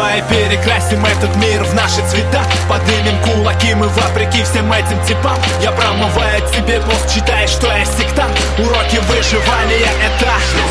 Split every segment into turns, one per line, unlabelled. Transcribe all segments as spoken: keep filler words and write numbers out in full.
Давай перекрасим этот мир в наши цвета, поднимем кулаки мы вопреки всем этим типам. Я промываю тебе мозг, читаешь, что я сектант. Уроки выживания это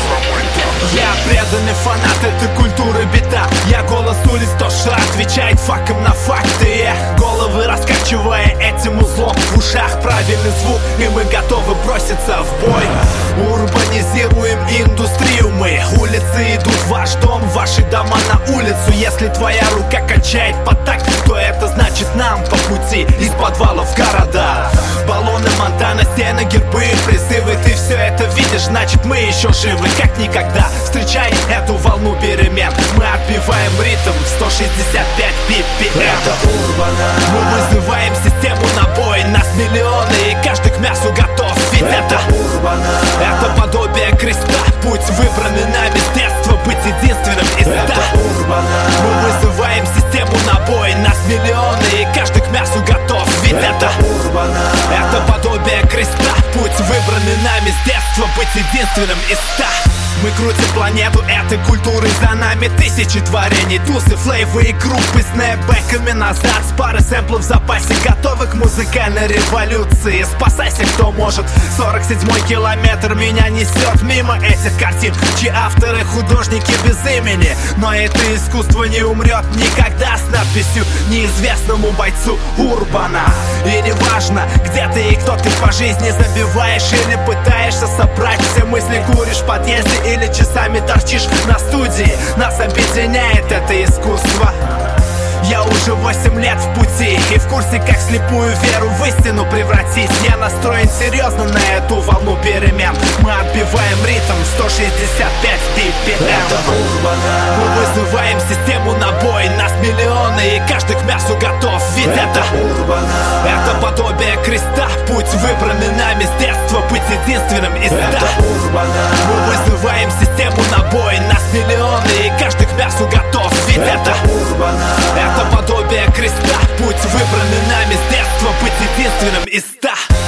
я преданный фанат этой культуры бита. Я голос улиц, то, что отвечает факом на факты. Головы раскачивая этим узлом, в ушах правильный звук, и мы готовы броситься в бой. Урбанизируем индустрию мы. Улицы идут в ваш дом, ваши дома на улицу. Если твоя рука качает под такт, то это значит нам по пути из подвала в города. Баллоны, Монтана, стены, гербы, призывы. Ты все это видишь, значит мы еще живы, как никогда. Встречай эту волну перемен. Мы отбиваем ритм в сто шестьдесят пять би пи эм.
Это Урбана.
Мы вызываем систему на бой. Нас миллионы, и каждый к мясу готов. Ведь это,
это Урбана.
Это подобие креста. Путь выбранный нами с детства, быть единственным из ста.
Это Урбана.
Мы вызываем систему на бой. Нас миллионы, и каждый к мясу готов. Ведь это,
это Урбана.
Это подобие креста. Путь выбранный нами с детства, быть единственным из ста. Мы крутим планету этой культуры, за нами тысячи творений. Тусы, флейвы и группы с нейбэками назад. С пары сэмплов в запасе, готовы к музыкальной революции. Спасайся, кто может. Сорок седьмой километр меня несет мимо этих картин, чьи авторы художники без имени. Но это искусство не умрет никогда с надписью неизвестному бойцу Урбана. И неважно, где ты и кто ты по жизни, забиваешь или пытаешься собрать все мысли, куришь в подъезде или часами торчишь на студии. Нас объединяет это искусство. Я уже восемь лет в пути и в курсе, как слепую веру в истину превратить. Я настроен серьезно на эту волну перемен. Мы отбиваем ритм сто шестьдесят пять би пи эм.
Это Урбана.
Мы вызываем систему на бой. Нас миллионы, и каждый к мясу готов. Ведь это,
это Урбана.
Это подобие креста. Путь выбранный нами с детства, быть единственным из ста.
Это Урбана.
Мы вызываем систему на бой. Нас миллионы, и каждый к мясу готов. Ведь это,
это Урбана.
Это подобие креста. Путь выбранный нами с детства, быть единственным из ста.